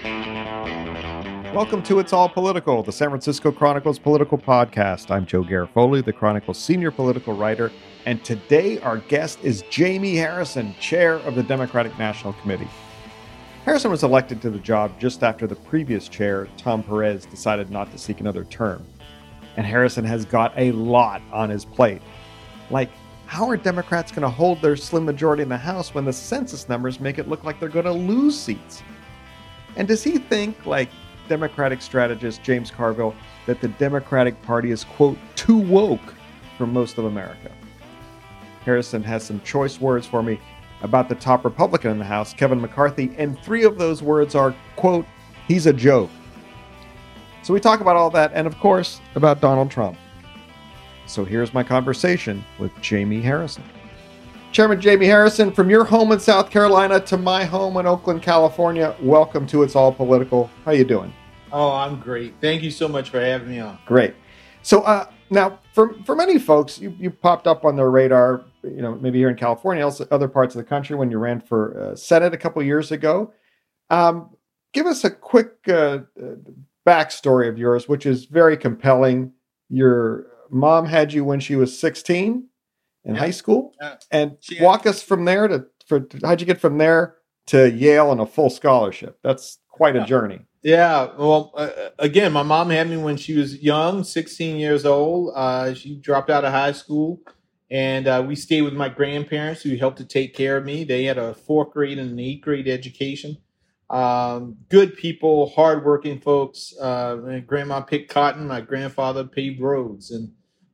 Welcome to It's All Political, the San Francisco Chronicle's political podcast. I'm Joe Garofoli, the Chronicle's senior political writer, and today our guest is Jamie Harrison, chair of the Democratic National Committee. Harrison was elected to the job just after the previous chair, Tom Perez, decided not to seek another term. And Harrison has got a lot on his plate. Like, how are Democrats going to hold their slim majority in the House when the census numbers make it look like they're going to lose seats? And does he think, like Democratic strategist James Carville, that the Democratic Party is, quote, too woke for most of America? Harrison has some choice words for me about the top Republican in the House, Kevin McCarthy, and three of those words are, quote, he's a joke. So we talk about all that and, of course, about Donald Trump. So here's my conversation with Jamie Harrison. Chairman Jamie Harrison, from your home in South Carolina to my home in Oakland, California, welcome to It's All Political. How you doing? Oh, I'm great. Thank you so much for having me on. Great. So now, for many folks, you popped up on their radar, maybe here in California, also other parts of the country when you ran for Senate a couple years ago. Give us a quick backstory of yours, which is very compelling. Your mom had you when she was 16 in high school, and walk us from there how'd you get from there to Yale and a full scholarship? That's quite a journey. Yeah. Well, again, my mom had me when she was young, 16 years old. She dropped out of high school, and we stayed with my grandparents who helped to take care of me. They had a 4th grade and an 8th grade education. Good people, hardworking folks. My grandma picked cotton. My grandfather paved roads, and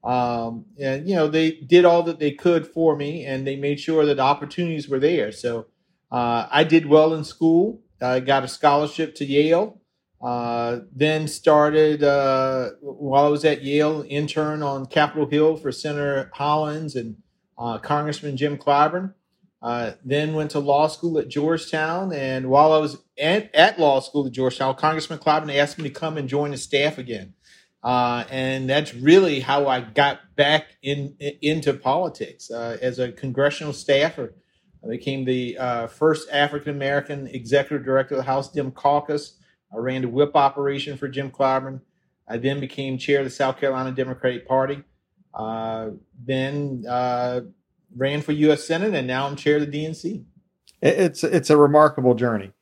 they did all that they could for me, and they made sure that opportunities were there. So I did well in school. I got a scholarship to Yale. Then started, while I was at Yale, intern on Capitol Hill for Senator Hollins and Congressman Jim Clyburn. Then went to law school at Georgetown. And while I was at law school at Georgetown, Congressman Clyburn asked me to come and join the staff again. And that's really how I got back into politics. As a congressional staffer, I became the first African-American executive director of the House Dem Caucus. I ran the whip operation for Jim Clyburn. I then became chair of the South Carolina Democratic Party. Then ran for U.S. Senate, and now I'm chair of the DNC. It's a remarkable journey.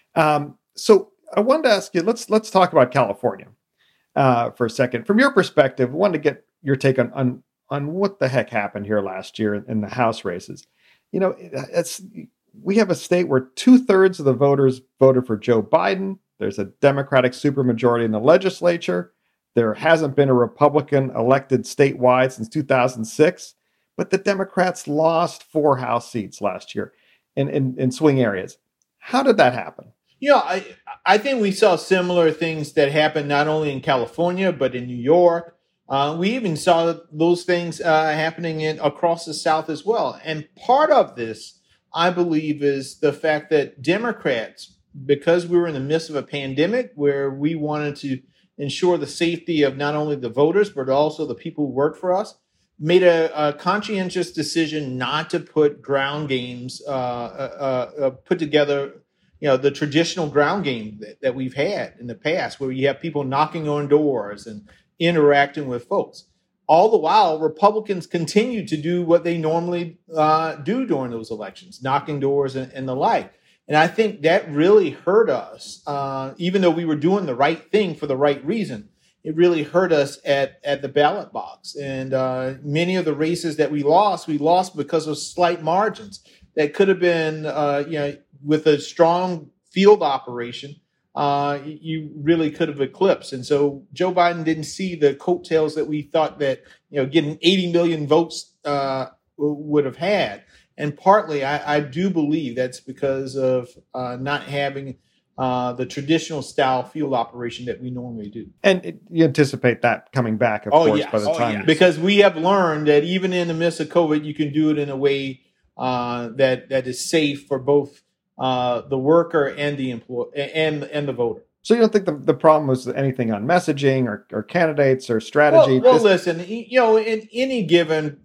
So I wanted to ask you, let's talk about California for a second. From your perspective, I wanted to get your take on what the heck happened here last year in the House races. We have a state where 2/3 of the voters voted for Joe Biden. There's a Democratic supermajority in the legislature. There hasn't been a Republican elected statewide since 2006, but the Democrats lost 4 House seats last year in swing areas. How did that happen? I think we saw similar things that happened not only in California, but in New York. We even saw those things happening across the South as well. And part of this, I believe, is the fact that Democrats, because we were in the midst of a pandemic where we wanted to ensure the safety of not only the voters, but also the people who work for us, made a conscientious decision not to put ground games, put together, the traditional ground game that we've had in the past, where you have people knocking on doors and interacting with folks. All the while, Republicans continue to do what they normally do during those elections, knocking doors and the like. And I think that really hurt us, even though we were doing the right thing for the right reason. It really hurt us at the ballot box. And many of the races that we lost because of slight margins that could have been, with a strong field operation, you really could have eclipsed. And so Joe Biden didn't see the coattails that we thought that, getting 80 million votes would have had. And partly, I do believe that's because of not having the traditional style field operation that we normally do. And you anticipate that coming back, of course, yes. by the time. Yes. Because we have learned that even in the midst of COVID, you can do it in a way that is safe for both the worker and the employee and the voter. So you don't think the problem was anything on messaging or candidates or strategy? Well, listen, in any given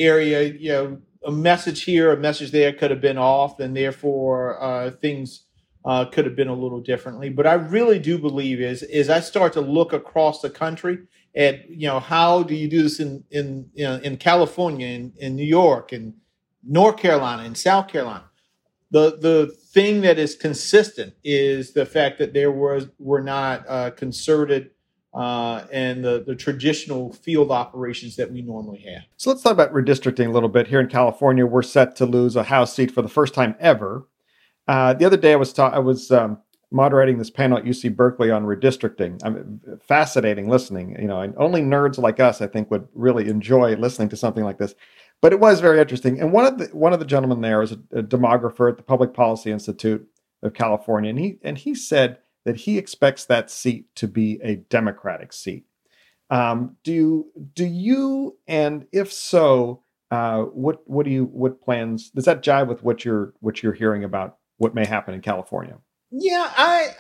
area, a message here, a message there could have been off, and therefore things could have been a little differently. But I really do believe is I start to look across the country at how do you do this in California, in New York, and North Carolina, and South Carolina. The thing that is consistent is the fact that were not concerted and the traditional field operations that we normally have. So let's talk about redistricting a little bit. Here in California, we're set to lose a House seat for the first time ever. The other day, I was moderating this panel at UC Berkeley on redistricting. Fascinating listening. And only nerds like us, I think, would really enjoy listening to something like this. But it was very interesting. And one of the gentlemen there is a demographer at the Public Policy Institute of California, and he said that he expects that seat to be a Democratic seat. Do you, and if so, what plans does that jive with what you're hearing about what may happen in California? Yeah,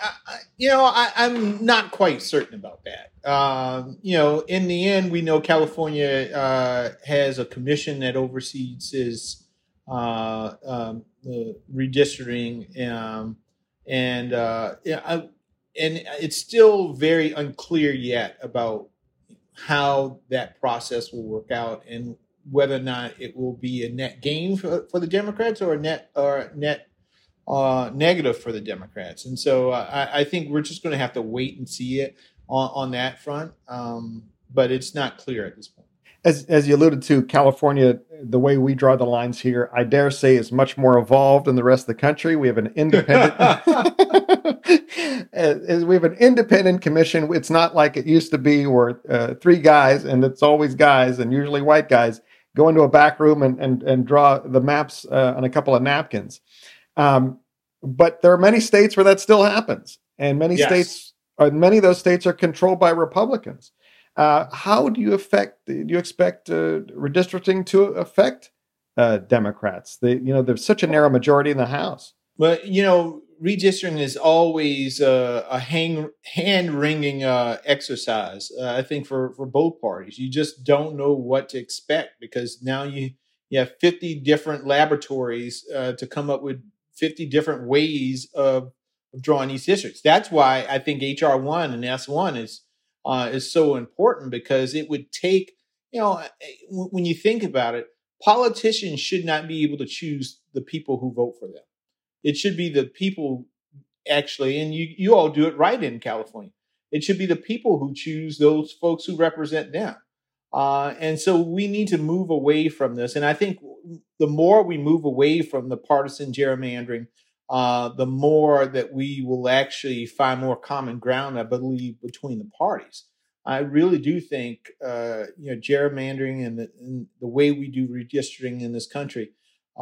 I'm not quite certain about that. In the end, we know California has a commission that oversees the redistricting, and it's still very unclear yet about how that process will work out and whether or not it will be a net gain for the Democrats or a net negative for the Democrats. And so I think we're just going to have to wait and see it on that front. But it's not clear at this point. As you alluded to, California, the way we draw the lines here, I dare say, is much more evolved than the rest of the country. We have an independent commission. It's not like it used to be where three guys, and it's always guys, and usually white guys, go into a back room and draw the maps on a couple of napkins. But there are many states where that still happens, and many of those states are controlled by Republicans. How do you expect redistricting to affect Democrats? There's such a narrow majority in the House. Well, redistricting is always a hand-wringing exercise. I think for both parties, you just don't know what to expect because now you have 50 different laboratories to come up with 50 different ways of drawing these districts. That's why I think HR 1 and S1 is so important because it would take, when you think about it, politicians should not be able to choose the people who vote for them. It should be the people actually, and you all do it right in California. It should be the people who choose those folks who represent them. And so we need to move away from this. And I think the more we move away from the partisan gerrymandering, the more that we will actually find more common ground, I believe, between the parties. I really do think, gerrymandering and the way we do redistricting in this country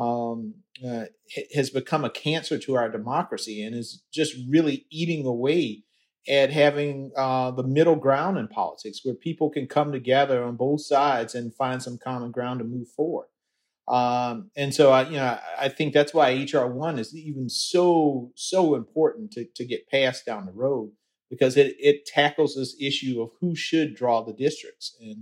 has become a cancer to our democracy and is just really eating away at having the middle ground in politics where people can come together on both sides and find some common ground to move forward. And so, I think that's why HR 1 is even so important to get passed down the road because it tackles this issue of who should draw the districts. And,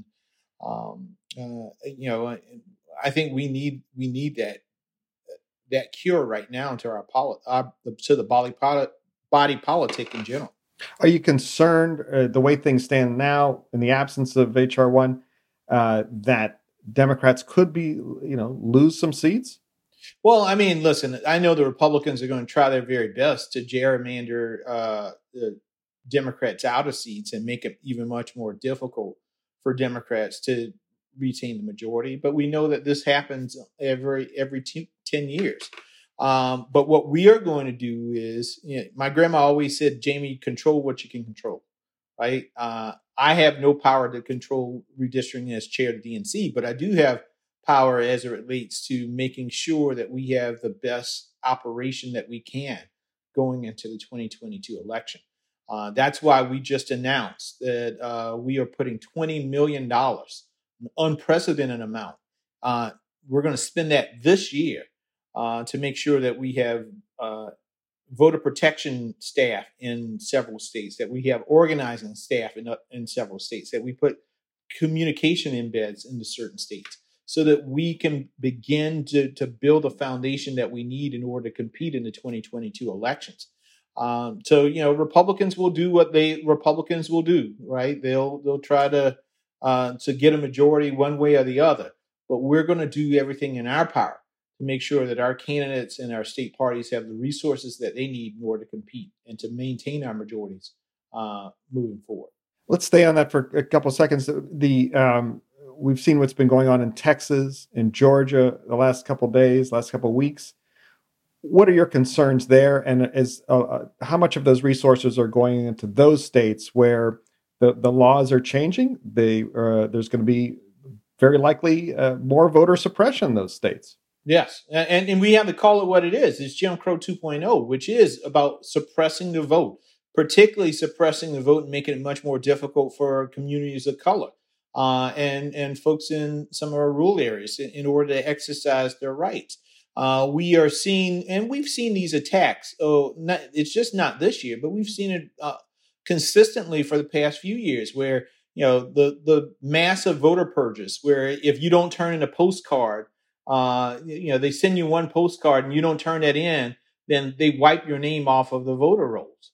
I think we need that cure right now to to the body politic in general. Are you concerned the way things stand now in the absence of HR 1 that Democrats could lose some seats? Well, I mean, listen, I know the Republicans are going to try their very best to gerrymander the Democrats out of seats and make it even much more difficult for Democrats to retain the majority. But we know that this happens every 10 years. But what we are going to do is, my grandma always said, Jamie, control what you can control, right? I have no power to control redistricting as chair of the DNC, but I do have power as it relates to making sure that we have the best operation that we can going into the 2022 election. That's why we just announced that we are putting $20 million, an unprecedented amount. We're going to spend that this year to make sure that we have voter protection staff in several states, that we have organizing staff in several states, that we put communication embeds into certain states so that we can begin to build a foundation that we need in order to compete in the 2022 elections. Republicans will do what Republicans will do, right? They'll try to get a majority one way or the other. But we're going to do everything in our power to make sure that our candidates and our state parties have the resources that they need in order to compete and to maintain our majorities moving forward. Let's stay on that for a couple of seconds. We've seen what's been going on in Texas, in Georgia, the last couple of days, last couple of weeks. What are your concerns there? And how much of those resources are going into those states where the laws are changing? There's going to be very likely more voter suppression in those states. Yes. And we have to call it what it is. It's Jim Crow 2.0, which is about suppressing the vote, particularly suppressing the vote and making it much more difficult for communities of color and folks in some of our rural areas in order to exercise their rights. We are seeing, and we've seen these attacks. It's just not this year, but we've seen it consistently for the past few years where, the massive voter purges, where if you don't turn in a postcard, they send you one postcard and you don't turn that in, then they wipe your name off of the voter rolls.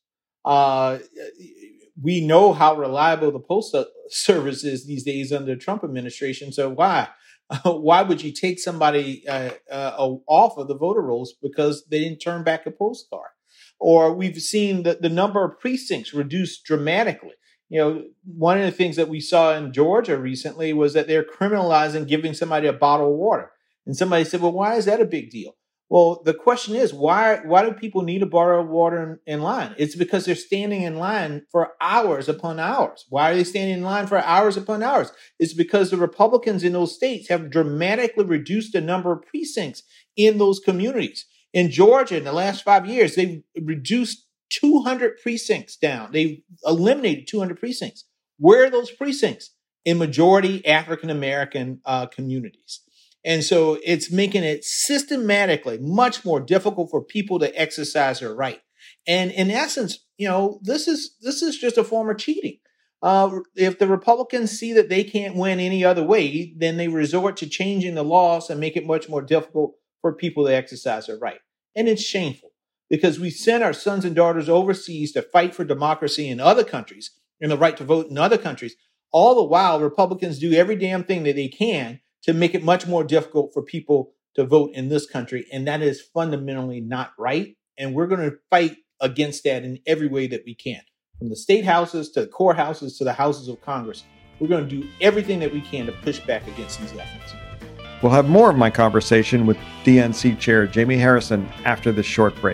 We know how reliable the postal service is these days under the Trump administration. So why would you take somebody off of the voter rolls because they didn't turn back a postcard? Or we've seen the number of precincts reduced dramatically. One of the things that we saw in Georgia recently was that they're criminalizing giving somebody a bottle of water. And somebody said, well, why is that a big deal? Well, the question is, why do people need a bottle of water in line? It's because they're standing in line for hours upon hours. Why are they standing in line for hours upon hours? It's because the Republicans in those states have dramatically reduced the number of precincts in those communities. In Georgia, in the last 5 years, they've reduced 200 precincts down. They've eliminated 200 precincts. Where are those precincts? In majority African-American communities. And so it's making it systematically much more difficult for people to exercise their right. And in essence, this is just a form of cheating. If the Republicans see that they can't win any other way, then they resort to changing the laws and make it much more difficult for people to exercise their right. And it's shameful because we send our sons and daughters overseas to fight for democracy in other countries and the right to vote in other countries. All the while, Republicans do every damn thing that they can to make it much more difficult for people to vote in this country. And that is fundamentally not right. And we're going to fight against that in every way that we can. From the state houses to the courthouses to the houses of Congress, we're going to do everything that we can to push back against these efforts. We'll have more of my conversation with DNC Chair Jamie Harrison after this short break.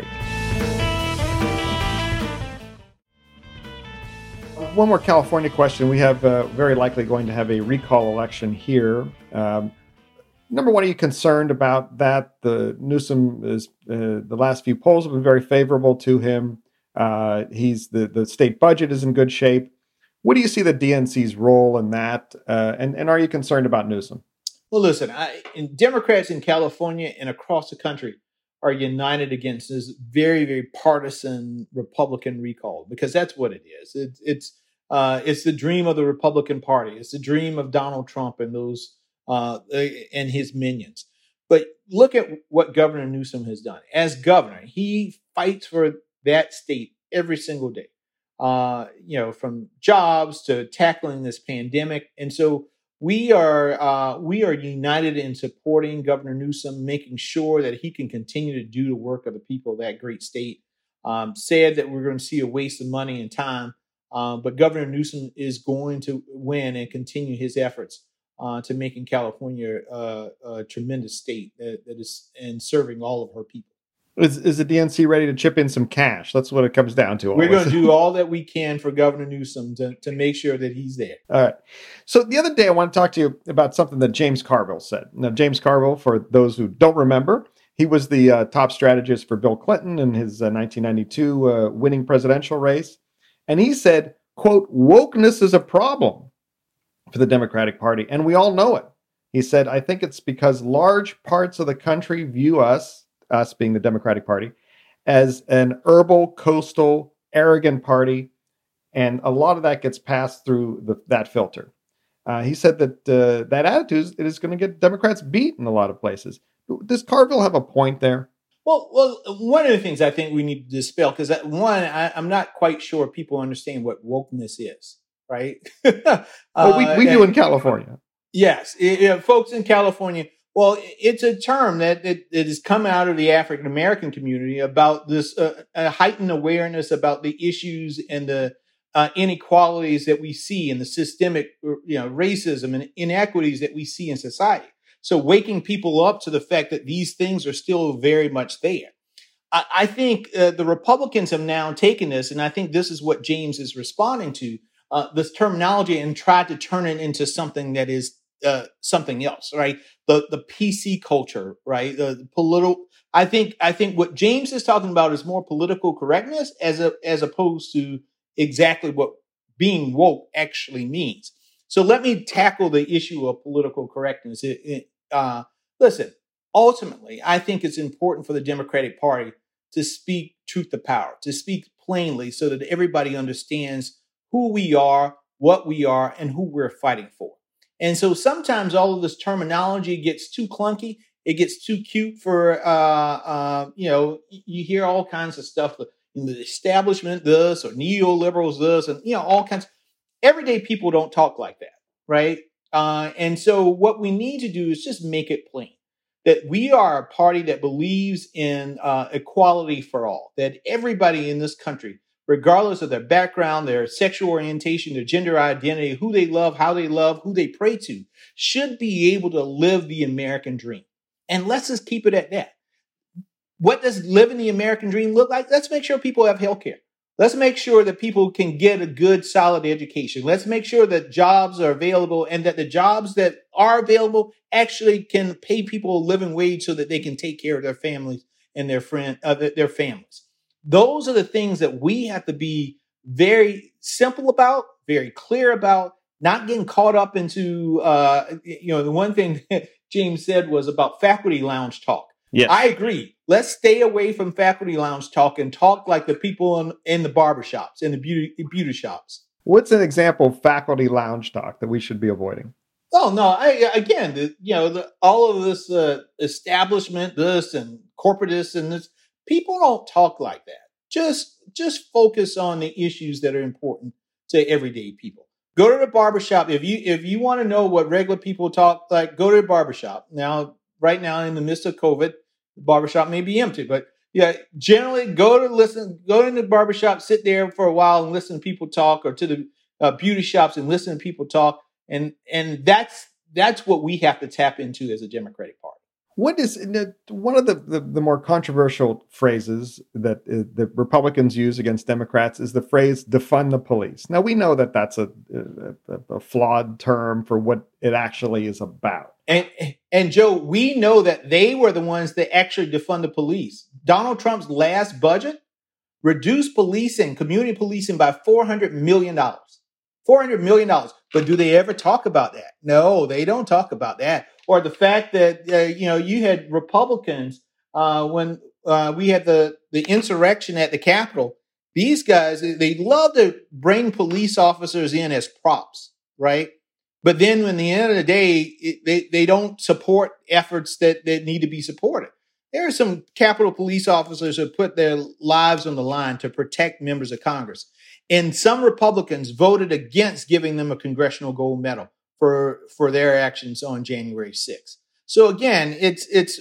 One more California question. We have very likely going to have a recall election here. Number one, are you concerned about that? The Newsom is the last few polls have been very favorable to him. He's the state budget is in good shape. What do you see the DNC's role in that? And are you concerned about Newsom? Well, listen, Democrats in California and across the country are united against this very, very partisan Republican recall, because that's what it is. It's the dream of the Republican Party. It's the dream of Donald Trump and those and his minions. But look at what Governor Newsom has done. As governor, he fights for that state every single day. From jobs to tackling this pandemic, and so we are united in supporting Governor Newsom, making sure that he can continue to do the work of the people of that great state. Sad that we're going to see a waste of money and time, but Governor Newsom is going to win and continue his efforts to making California a tremendous state that is and serving all of her people. Is the DNC ready to chip in some cash? That's what it comes down to. We're going to do all that we can for Governor Newsom to make sure that he's there. All right. So the other day, I want to talk to you about something that James Carville said. Now, James Carville, for those who don't remember, he was the top strategist for Bill Clinton in his 1992 winning presidential race. And he said, quote, "Wokeness is a problem for the Democratic Party, and we all know it." He said, "I think it's because large parts of the country view us being the Democratic Party, as an herbal, coastal, arrogant party, and a lot of that gets passed through that filter." He said that that attitude is going to get Democrats beat in a lot of places. Does Carville have a point there? Well, one of the things I think we need to dispel, because one, I'm not quite sure people understand what wokeness is, right? Well, we do in California. Yes, folks in California. Well, it's a term that has come out of the African American community about this heightened awareness about the issues and the inequalities that we see and the systemic, racism and inequities that we see in society. So waking people up to the fact that these things are still very much there. I think the Republicans have now taken this, and I think this is what James is responding to, this terminology, and tried to turn it into something that is something else, right? The PC culture, right? The political. I think what James is talking about is more political correctness as opposed to exactly what being woke actually means. So let me tackle the issue of political correctness. Listen, ultimately, I think it's important for the Democratic Party to speak truth to power, to speak plainly so that everybody understands who we are, what we are, and who we're fighting for. And so sometimes all of this terminology gets too clunky. It gets too cute for, you hear all kinds of stuff, the establishment this or neoliberals this, and, all kinds. Everyday people don't talk like that, right? And so what we need to do is just make it plain that we are a party that believes in equality for all, that everybody in this country, regardless of their background, their sexual orientation, their gender identity, who they love, who they pray to, should be able to live the American dream. And let's just keep it at that. What does living the American dream look like? Let's make sure people have health care. Let's make sure that people can get a good, solid education. Let's make sure that jobs are available and that the jobs that are available actually can pay people a living wage so that they can take care of their families and their families. Those are the things that we have to be very simple about, very clear about, not getting caught up into, the one thing that James said was about faculty lounge talk. Yes. I agree. Let's stay away from faculty lounge talk and talk like the people in the barbershops and the beauty shops. What's an example of faculty lounge talk that we should be avoiding? Oh, no. All of this establishment, this and corporatists and this, people don't talk like that. Just focus on the issues that are important to everyday people. Go to the barbershop. If you want to know what regular people talk like, go to the barbershop. Now, right now in the midst of COVID, the barbershop may be empty, but generally go in the barbershop, sit there for a while and listen to people talk, or to the beauty shops and listen to people talk. And that's what we have to tap into as a Democratic Party. What is one of the more controversial phrases that the Republicans use against Democrats is the phrase defund the police. Now, we know that that's a flawed term for what it actually is about. And Joe, we know that they were the ones that actually defund the police. Donald Trump's last budget reduced policing, community policing, by $400 million. $400 million. But do they ever talk about that? No, they don't talk about that. Or the fact that, you had Republicans when we had the insurrection at the Capitol. These guys, they love to bring police officers in as props, right? But then when the end of the day, they don't support efforts that need to be supported. There are some Capitol police officers who put their lives on the line to protect members of Congress. And some Republicans voted against giving them a Congressional Gold Medal for their actions on January 6th. So again, it's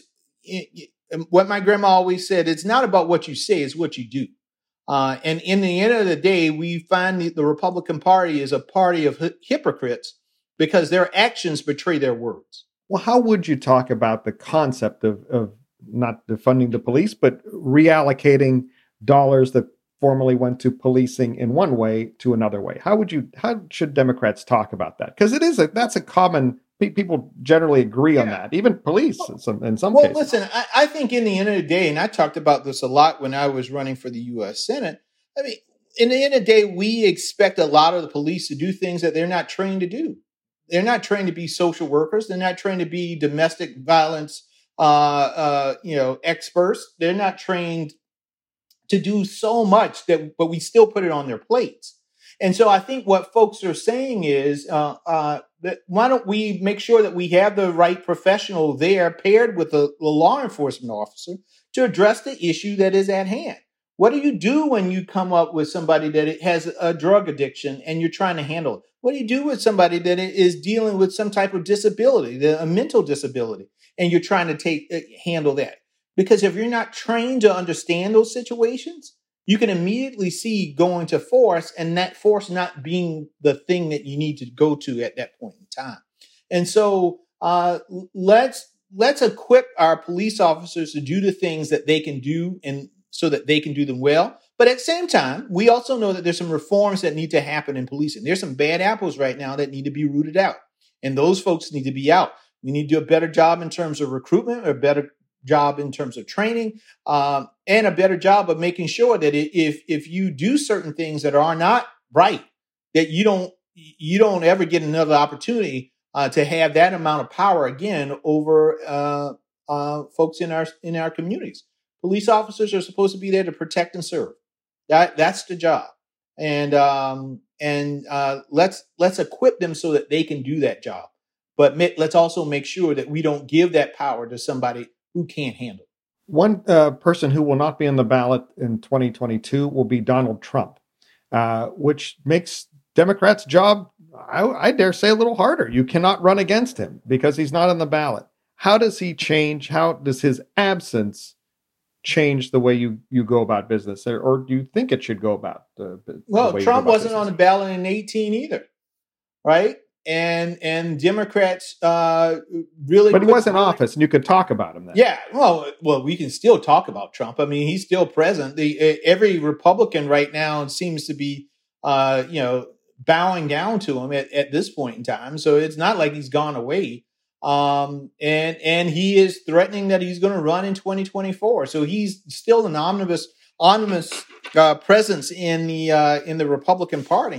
what my grandma always said, it's not about what you say, it's what you do. And in the end of the day, we find the Republican Party is a party of hypocrites because their actions betray their words. Well, how would you talk about the concept of not defunding the police, but reallocating dollars that formerly went to policing in one way to another way? How should Democrats talk about that? Because that's a common, people generally agree on that, even police in some cases. Well, listen, I think in the end of the day, and I talked about this a lot when I was running for the U.S. Senate, I mean, in the end of the day, we expect a lot of the police to do things that they're not trained to do. They're not trained to be social workers. They're not trained to be domestic violence, experts. They're not trained to do so much but we still put it on their plates. And so I think what folks are saying is, that why don't we make sure that we have the right professional there paired with the law enforcement officer to address the issue that is at hand? What do you do when you come up with somebody that has a drug addiction and you're trying to handle it? What do you do with somebody that is dealing with some type of disability, a mental disability, and you're trying to handle that? Because if you're not trained to understand those situations, you can immediately see going to force and that force not being the thing that you need to go to at that point in time. And so let's equip our police officers to do the things that they can do and so that they can do them well. But at the same time, we also know that there's some reforms that need to happen in policing. There's some bad apples right now that need to be rooted out. And those folks need to be out. We need to do a better job in terms of recruitment, a better job in terms of training, and a better job of making sure that if you do certain things that are not right, that you don't ever get another opportunity to have that amount of power again over folks in our communities. Police officers are supposed to be there to protect and serve. That's the job, and let's equip them so that they can do that job. But let's also make sure that we don't give that power to somebody who can't handle it. One person who will not be on the ballot in 2022 will be Donald Trump, which makes Democrats' job, I dare say, a little harder. You cannot run against him because he's not on the ballot. How does he change? How does his absence change the way you go about business, or do you think it should go about? Well, Trump wasn't on the ballot in 2018 either, right? And Democrats really, but he was in office, and you could talk about him then. Yeah, well, we can still talk about Trump. I mean, he's still present. Every Republican right now seems to be, bowing down to him at this point in time. So it's not like he's gone away. And he is threatening that he's going to run in 2024. So he's still an omnibus presence in the Republican Party.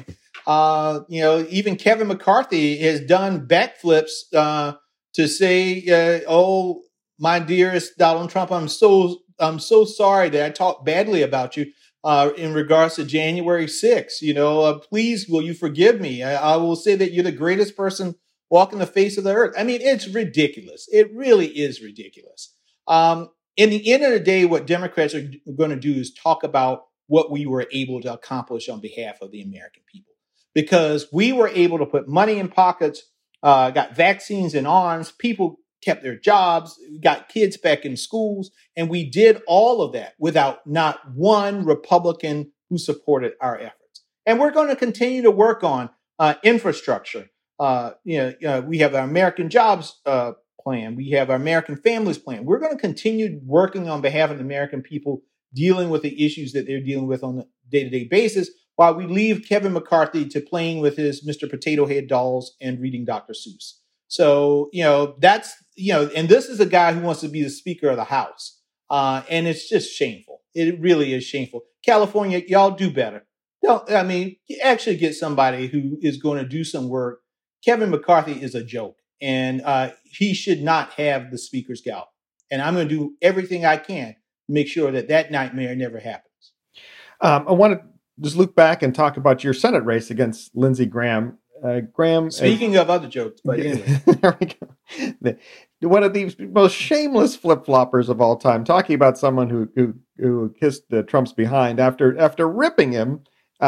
Even Kevin McCarthy has done backflips to say, "Oh, my dearest Donald Trump, I'm so sorry that I talked badly about you in regards to January 6th. Please, will you forgive me? I will say that you're the greatest person walking the face of the earth." I mean, it's ridiculous. It really is ridiculous. In the end of the day, what Democrats are going to do is talk about what we were able to accomplish on behalf of the American people. Because we were able to put money in pockets, got vaccines in arms, people kept their jobs, got kids back in schools, and we did all of that without not one Republican who supported our efforts. And we're going to continue to work on infrastructure. We have our American Jobs Plan. We have our American Families Plan. We're going to continue working on behalf of the American people, dealing with the issues that they're dealing with on a day-to-day basis, while we leave Kevin McCarthy to playing with his Mr. Potato Head dolls and reading Dr. Seuss. So, that's, and this is a guy who wants to be the Speaker of the House. And it's just shameful. It really is shameful. California, y'all do better. Actually get somebody who is going to do some work. Kevin McCarthy is a joke, and he should not have the Speaker's gout. And I'm going to do everything I can to make sure that nightmare never happens. I want to just look back and talk about your Senate race against Lindsey Graham. Speaking of other jokes, but anyway. There we go. One of the most shameless flip-floppers of all time, talking about someone who kissed Trump's behind after ripping him,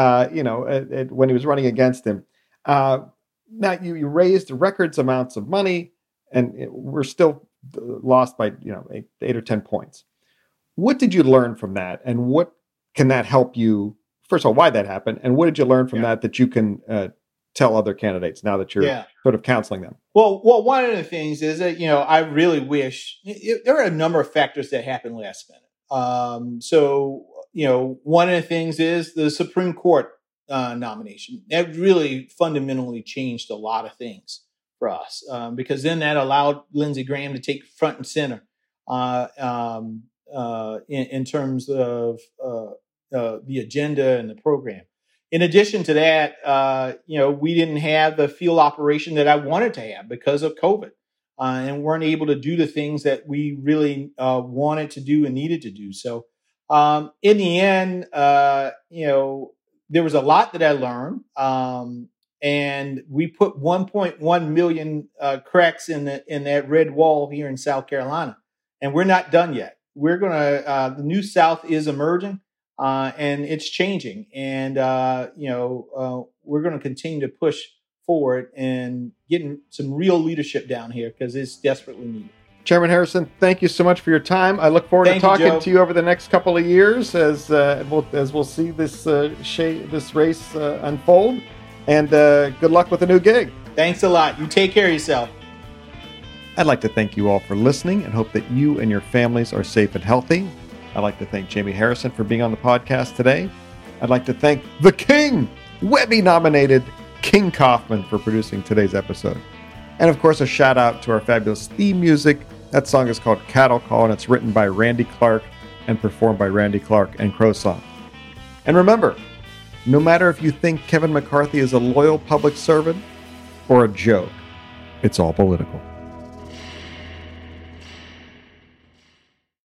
when he was running against him. Now you raised records amounts of money, and we're still lost by 8 or 10 points. What did you learn from that, and what can that help you? First of all, why that happened, and what did you learn from that you can tell other candidates now that you're sort of counseling them? Well, one of the things is that, I really wish there are a number of factors that happened last minute. One of the things is the Supreme Court nomination. That really fundamentally changed a lot of things for us because then that allowed Lindsey Graham to take front and center in terms of the agenda and the program. In addition to that, we didn't have the field operation that I wanted to have because of COVID, and weren't able to do the things that we really wanted to do and needed to do. So, in the end, there was a lot that I learned. And we put 1.1 million cracks in that red wall here in South Carolina, and we're not done yet. We're gonna the New South is emerging, and it's changing, and we're going to continue to push forward and getting some real leadership down here because it's desperately needed. Chairman Harrison, thank you so much for your time. I look forward to talking to you over the next couple of years as we'll see this race unfold. And good luck with the new gig. Thanks a lot. You take care of yourself. I'd like to thank you all for listening and hope that you and your families are safe and healthy. I'd like to thank Jamie Harrison for being on the podcast today. I'd like to thank the King, Webby-nominated King Kaufman, for producing today's episode. And of course, a shout out to our fabulous theme music. That song is called Cattle Call, and it's written by Randy Clark and performed by Randy Clark and Crow Song. And remember, no matter if you think Kevin McCarthy is a loyal public servant or a joke, it's all political.